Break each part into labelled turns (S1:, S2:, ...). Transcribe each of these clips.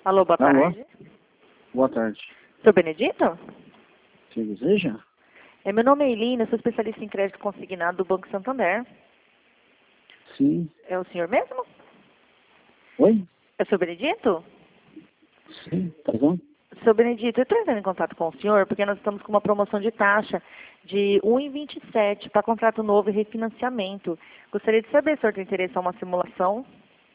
S1: Alô, boa
S2: Alô?
S1: tarde.
S2: Boa tarde.
S1: Seu Benedito?
S2: Você deseja?
S1: Meu nome é Elina, sou especialista em crédito consignado do Banco Santander.
S2: Sim.
S1: É o senhor mesmo?
S2: Oi?
S1: É o seu Benedito?
S2: Sim, tá bom?
S1: Seu Benedito, eu estou entrando em contato com o senhor porque nós estamos com uma promoção de taxa de 1,27 para contrato novo e refinanciamento. Gostaria de saber se o senhor tem interesse em uma simulação.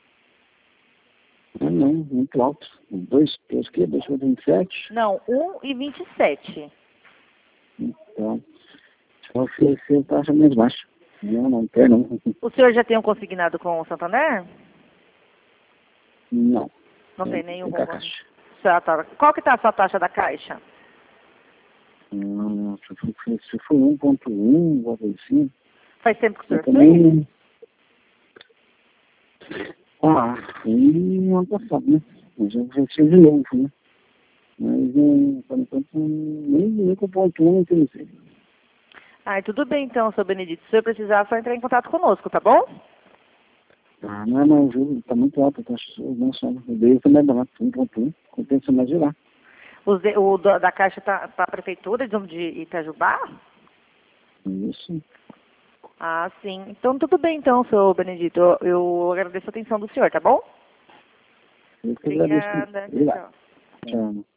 S2: Ah, não, muito alto. Dois quê? 2,27?
S1: Não, 1,27.
S2: Então, só oferecer taxa mais baixa. Não quero não.
S1: O senhor já tem um consignado com o Santander?
S2: Não.
S1: Não tem nenhum
S2: Tem
S1: com
S2: a
S1: o
S2: caixa.
S1: Qual que está a sua taxa da Caixa?
S2: Se for 1,1, algo assim.
S1: Faz tempo que o
S2: Eu
S1: senhor fez?
S2: também... Foi no ano passado, né? Mas eu já tinha de novo, né? Mas, por enquanto, nem com o ponto 1 não interessei.
S1: Tudo bem então, seu Benedito. Se o senhor precisar, é só entrar em contato conosco, tá bom?
S2: Não, o juro tá muito alto, tá? Não só. O dele também é barato, 1,1. Compensa mais de lá.
S1: Da Caixa tá para a Prefeitura de Itajubá?
S2: Isso.
S1: Ah, sim. Então, tudo bem então, seu Benedito. Eu agradeço a atenção do senhor, tá bom?
S2: Eu que agradeço.
S1: Obrigada. Tchau,
S2: Obrigado.
S1: tchau.
S2: Tchau.